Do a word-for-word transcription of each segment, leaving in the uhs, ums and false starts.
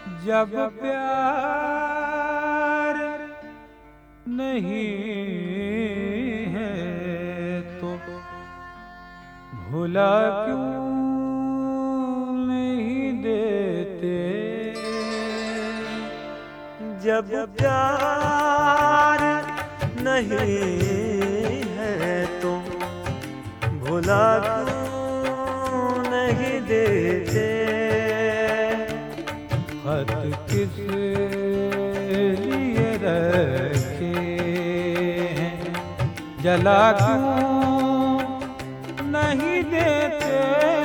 जब प्यार नहीं है तो भुला क्यों नहीं देते। जब प्यार नहीं है तो भुला क्यों नहीं देते। खत किस लिए रखे हैं जला क्यों नहीं देते।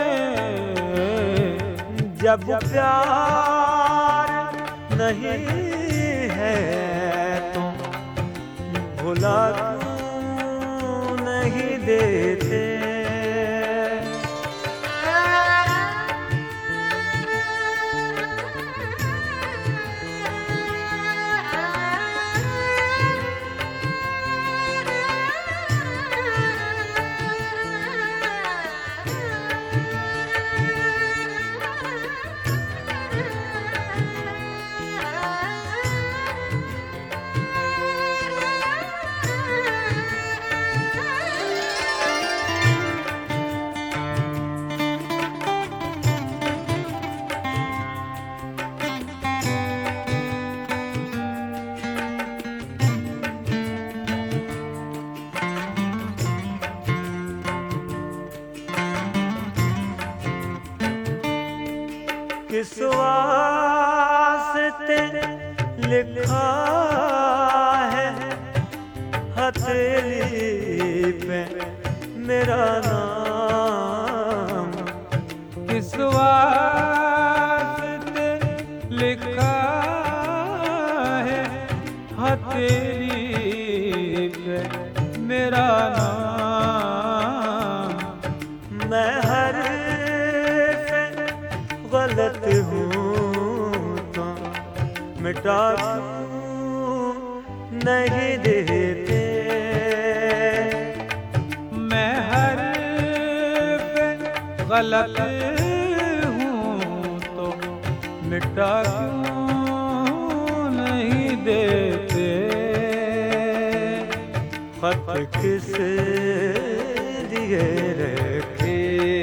जब प्यार नहीं है तो भुला क्यों नहीं देते। किस वास्ते लिखा है हथेली पे मेरा नाम। किस वास्ते लिखा है हथेली पे मेरा नाम। मैं हर गलत हूँ तो मिटा क्यों नहीं देते। मैं हर पे गलत हूँ तो मिटा क्यों नहीं देते। खत किस लिए रखे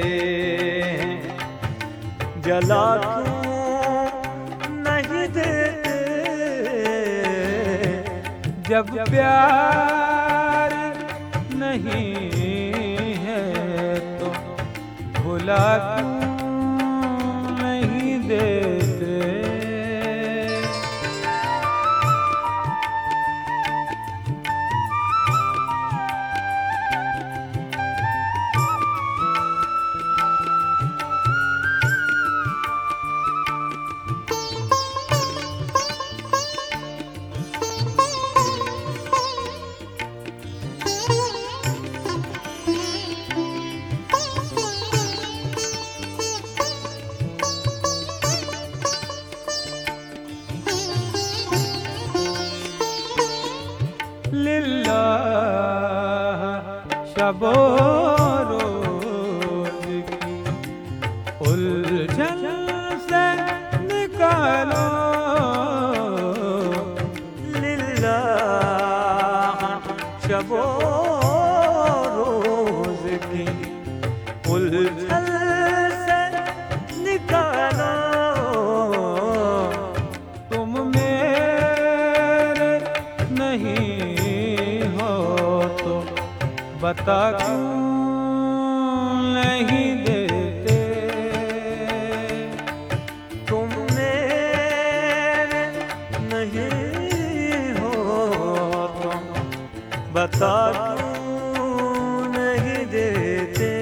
जला क्यों नहीं देते। जब प्यार नहीं है तो भुला क्यों नहीं देते। लिल्लाह शबो रोज की उलझन से निकालो। लिल्लाह शबो रोज की उलझन से निकालो। तुम मेरे नहीं हो तो बता क्यों नहीं देते। तुम मेरे नहीं हो तो बता क्यों नहीं देते।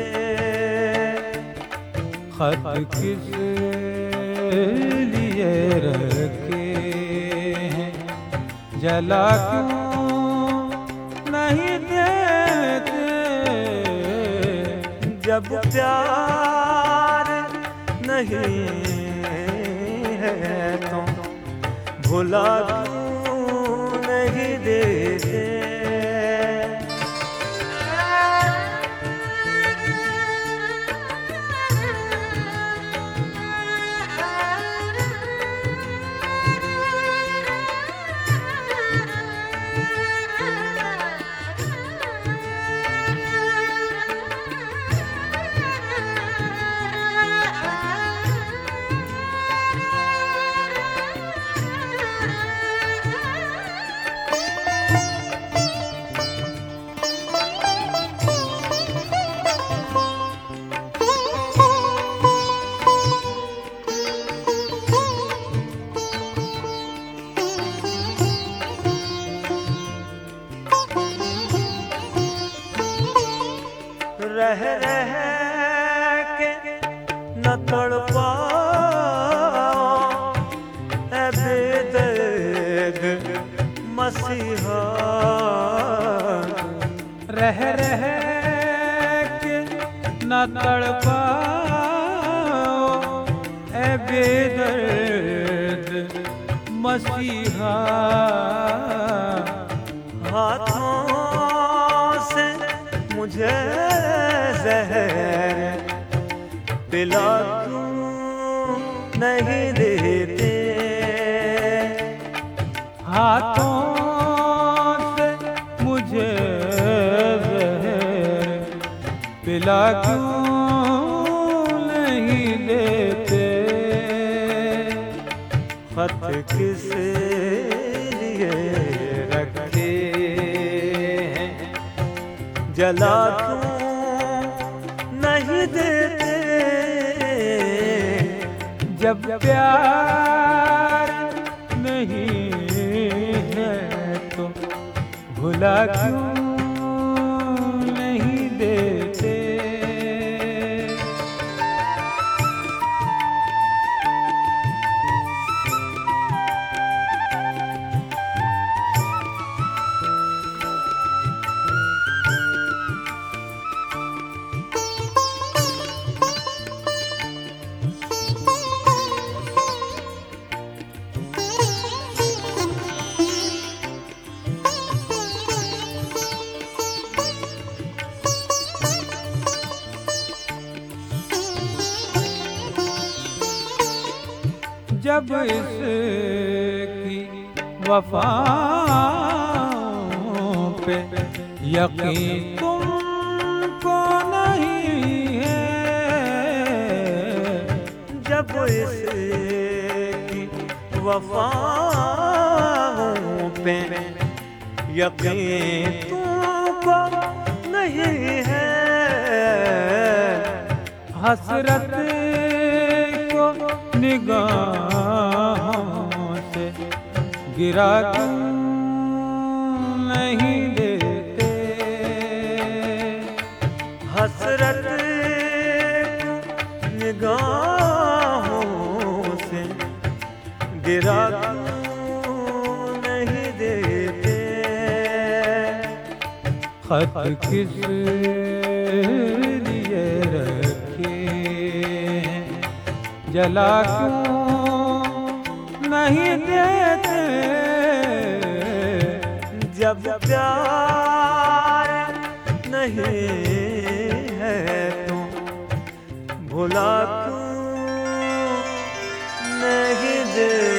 खत किस लिए रखे हैं जला क्यों नहीं देते। जब प्यार नहीं है तो भुला क्यों नहीं देते। बेदर्द मसीहा। रह रह के न तड़पाओ ए बेदर्द मसीहा। हाथों से मुझे जहर पिला क्यों नहीं देते। हाथों से मुझे जहर पिला क्यों नहीं देते। खत किस लिए रखे हैं जला क्यों नहीं देते। जब प्यार नहीं है तो भुला क्यों नहीं देते। जब इसकी वफाओं पे यकीन तुमको नहीं है। जब इसकी वफाओं पे यकीन तुमको नहीं है। हसरत को निगाहों से गिरा क्यों नहीं देते। हसरत निगाहों से गिरा क्यों नहीं देते। खत किस लिए रखे हैं जला क्यों नहीं देते। जब प्यार नहीं है तो भुला क्यों नहीं दे।